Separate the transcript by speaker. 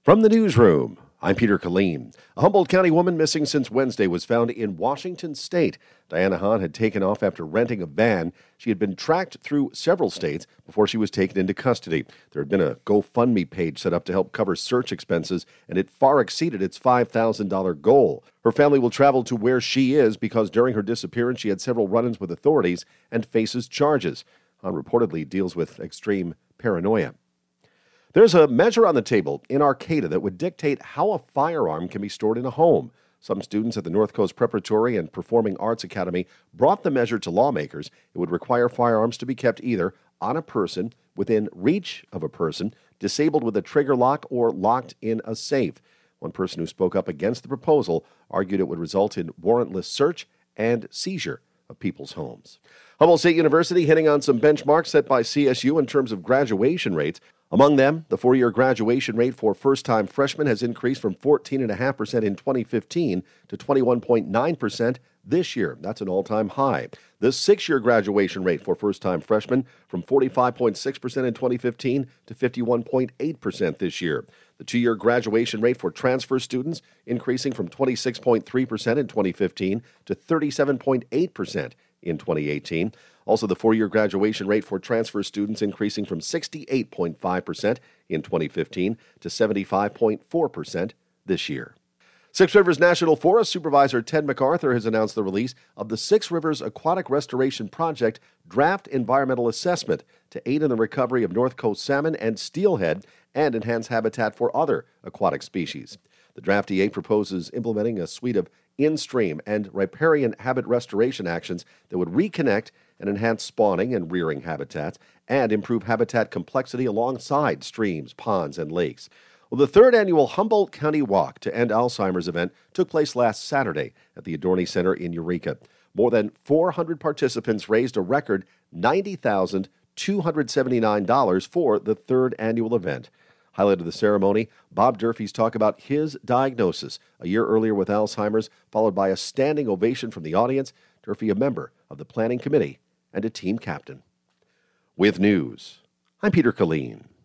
Speaker 1: From the newsroom, I'm Peter Killeen. A Humboldt County woman missing since Wednesday was found in Washington State. Diana Hahn had taken off after renting a van. She had been tracked through several states before she was taken into custody. There had been a GoFundMe page set up to help cover search expenses, and it far exceeded its $5,000 goal. Her family will travel to where she is because during her disappearance she had several run-ins with authorities and faces charges. Hahn reportedly deals with extreme paranoia. There's a measure on the table in Arcata that would dictate how a firearm can be stored in a home. Some students at the North Coast Preparatory and Performing Arts Academy brought the measure to lawmakers. It would require firearms to be kept either on a person, within reach of a person, disabled with a trigger lock, or locked in a safe. One person who spoke up against the proposal argued it would result in warrantless search and seizure of people's homes. Humboldt State University hitting on some benchmarks set by CSU in terms of graduation rates. Among them, the four-year graduation rate for first-time freshmen has increased from 14.5% in 2015 to 21.9% this year. That's an all-time high. The six-year graduation rate for first-time freshmen from 45.6% in 2015 to 51.8% this year. The two-year graduation rate for transfer students increasing from 26.3% in 2015 to 37.8% in 2018. Also, the four-year graduation rate for transfer students increasing from 68.5% in 2015 to 75.4% this year. Six Rivers National Forest Supervisor Ted MacArthur has announced the release of the Six Rivers Aquatic Restoration Project Draft Environmental Assessment to aid in the recovery of North Coast salmon and steelhead and enhance habitat for other aquatic species. The Draft EA proposes implementing a suite of in-stream and riparian habit restoration actions that would reconnect and enhance spawning and rearing habitats and improve habitat complexity alongside streams, ponds, and lakes. Well, the third annual Humboldt County Walk to End Alzheimer's event took place last Saturday at the Adorney Center in Eureka. More than 400 participants raised a record $90,279 for the third annual event. Highlight of the ceremony, Bob Durfee's talk about his diagnosis a year earlier with Alzheimer's, followed by a standing ovation from the audience. Durfee, a member of the planning committee and a team captain. With news, I'm Peter Killeen.